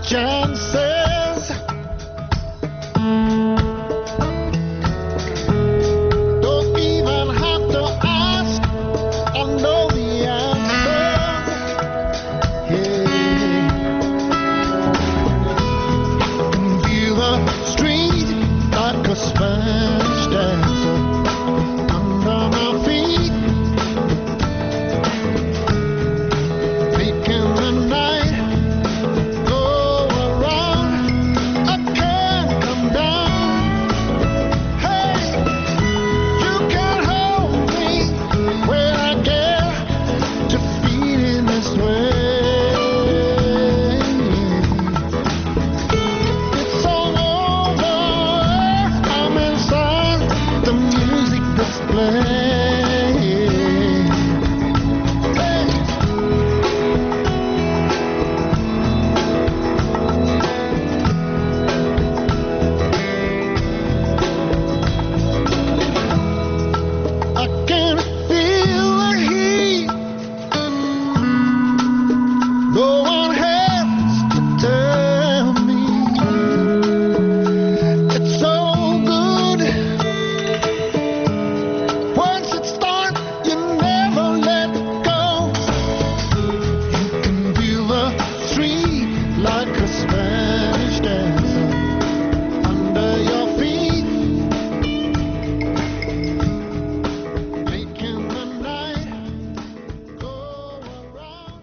P: chances. Don't even have to ask, I know the answers. Yeah. Feel the street like a Spanish dancer under my feet, making the night go around. I can't come down. Hey, you can hold me when I get to feeling this way. It's all over. I'm inside the music that's playing. Hey. I can feel the heat. No one has to tell me. It's so good. Once it starts, you never let go. You can feel the street like a Spanish dancer under your feet, making the night go around.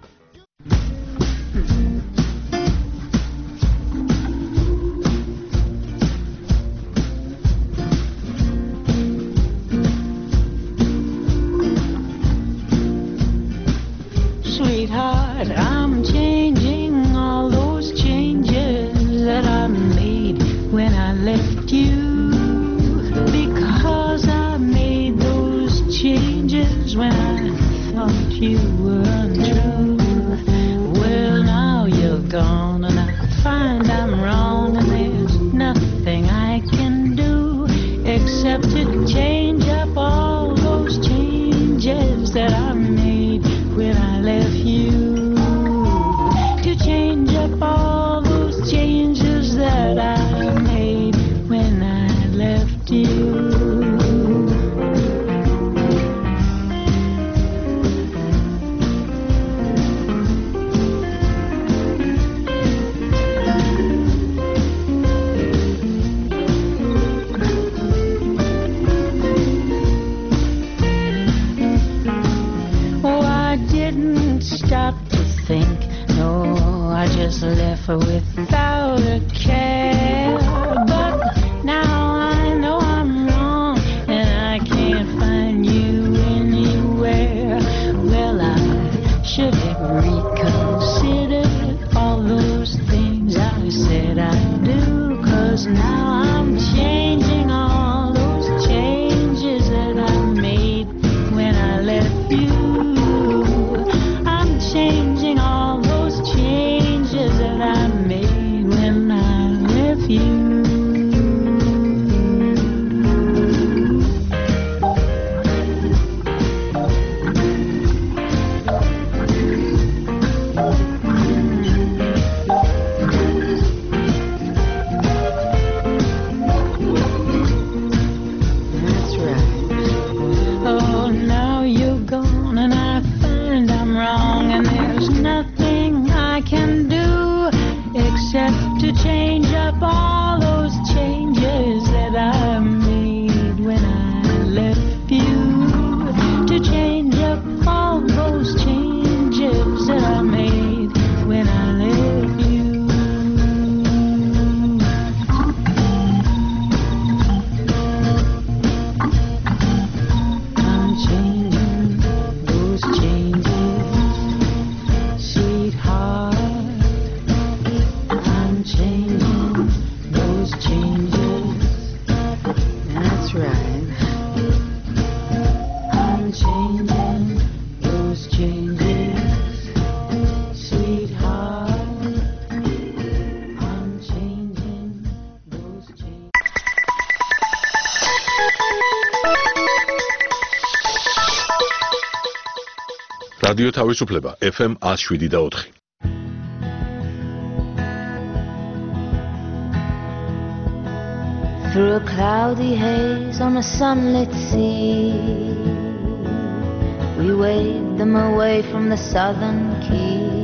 R: Sweetheart, I'm changing all those changes that I made when I left you, because I made those changes when I thought you were untrue. Well, now you're gone and I find I'm wrong, and there's nothing I can do except to change up all those changes that I made when I left you, to change up all those changes that I made when I left you. Oh, I didn't stop to think, no, I just left her without a care. But now I know I'm wrong and I can't find you anywhere. Well, I should have reconsidered all those things I said I'd do, 'cause now I'm changing all those changes that I made when I left you. I'm changing all those changes that I made when I left you. That's right. Oh, now you're gone and I find I'm wrong, and there's nothing I can do except to change up all those changes that I made when I left you, to change up all those changes that I made when I left you. I'm changing those changes, sweetheart. I'm changing those changes. That's right. I'm changing those changes, sweetheart. I'm changing those changes.
A: რადიო თავისუფლება ეფ ემ one oh seven და four.
R: through a cloudy haze on a sunlit sea. We waved them away from the southern quay.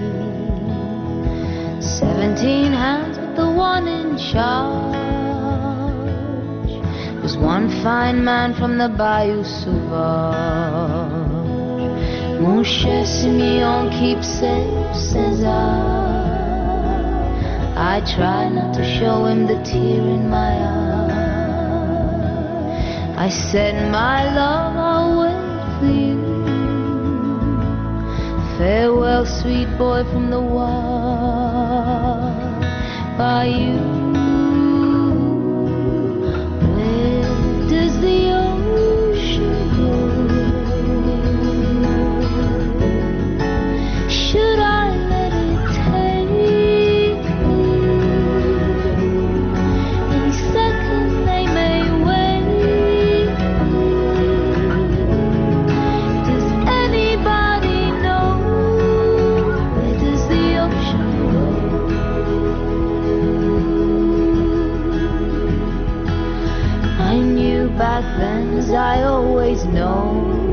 R: Seventeen hands with the one in charge was one fine man from the Bayou Sauvage. Mon cher Simeon, keep safe, César. I try not to show him the tear in my eye. I said, my love, I'll wait for you. Farewell, sweet boy from the wild bayou. Where does the ocean go? Should I let it take me? Any second they may wake me. Does anybody know? Where does the ocean go? I knew back then, as I always know,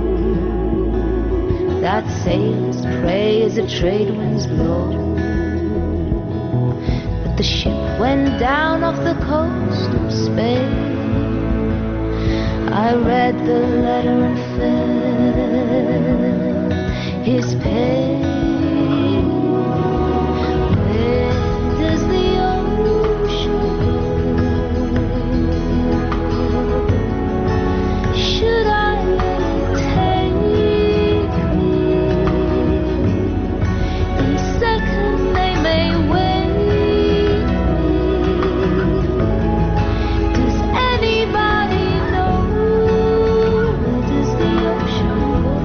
R: that sailors pray as the trade winds blow. But the ship went down off the coast of Spain. I read the letter and felt his pain. Where does the ocean go? Should I let it take me? Any second they may wake me. Does anybody know? Where does the ocean go?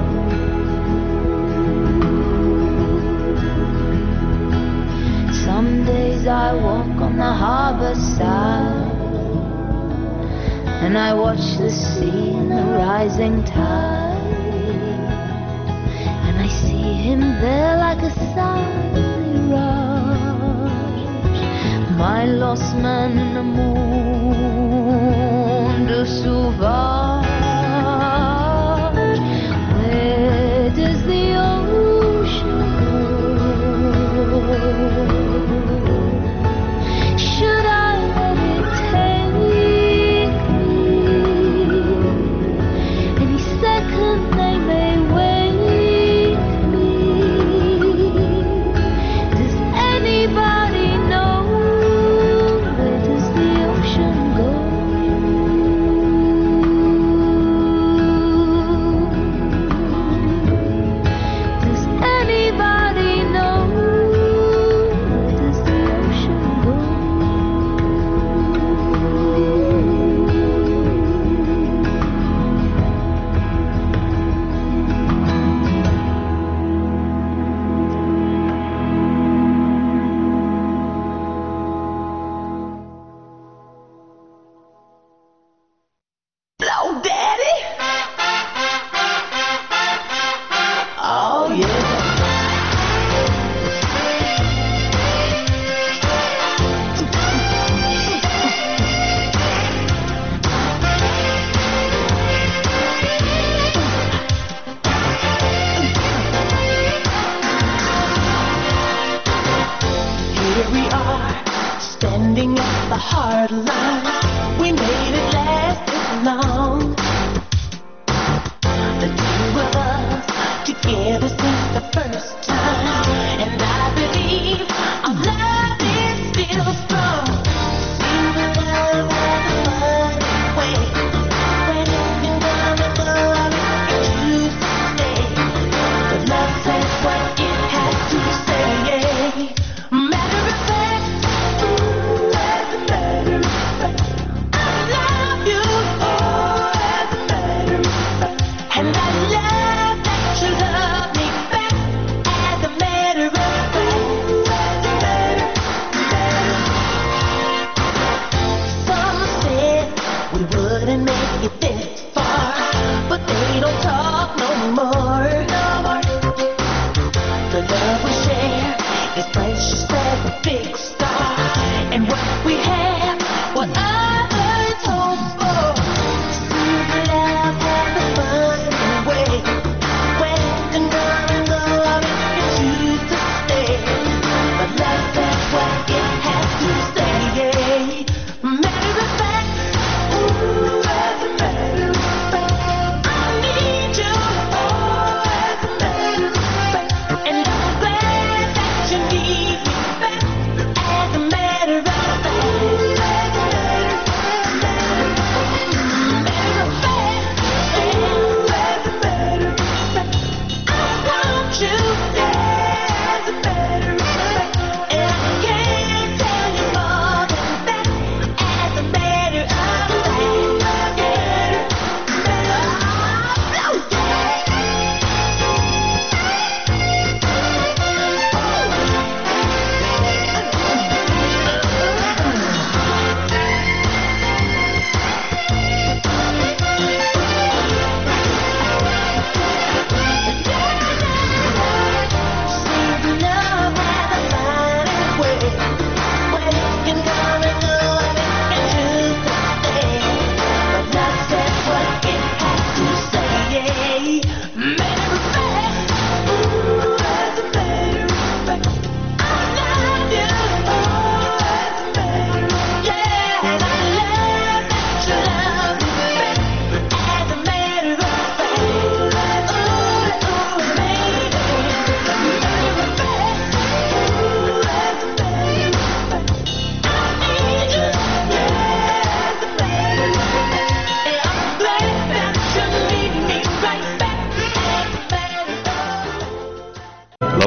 R: Some days I walk on the harbor side, and I watch the sea and the rising tide, and I see him there like a silent mirage, my lost man in the monde sauvage. Where does the ocean go? Should I let it take me? Any second they may wake me. Does anybody know? Where does the ocean go? Does anybody know? Where does the ocean go? Blow, daddy. Oh, yeah.
P: Here we are, standing at the hard line. We made it last this long. The two of us together since the first time, and I believe our love is still strong. Seems that love has a funny way when it's been done before it chooses to stay. But love says what it has to say. Matter of fact, ooh, as a matter of fact, I love you, oh, as a matter of fact, and I love that you love me back.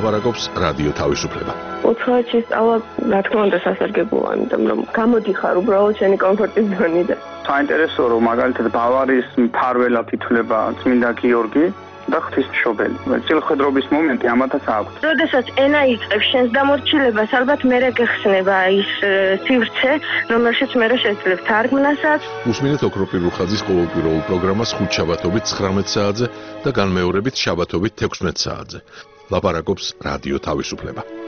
A: ლაპარაკობს რადიო თავისუფლება.
S: უცხოეთში სწავლა, რა თქმა უნდა, სასარგებლოა, იმიტომ რომ გამოდიხარ უბრალოდ შენი კომფორტის ზონიდან.
T: საინტერესოა, რომ მაგალითად ბავარიის მფარველად ითვლება წმინდა გიორგი და ღვთისმშობელი. წილხედრობის მომენტი ამათაც აქვს.
S: როდესაც ენა იწყებს შენს დამორჩილებას, ალბათ მერე გეხსნება ის სივრცე, რომელშიც მერე შეძლებ თარგმნასაც.
A: უსმინეთ ოქროპირ რუხაძის ყოველკვირეულ პროგრამას ხუთშაბათობით ცხრამეტ საათზე და განმეორებით შაბათობით თექვსმეტ საათზე. ლაპარაკობს რადიო თავისუფლება.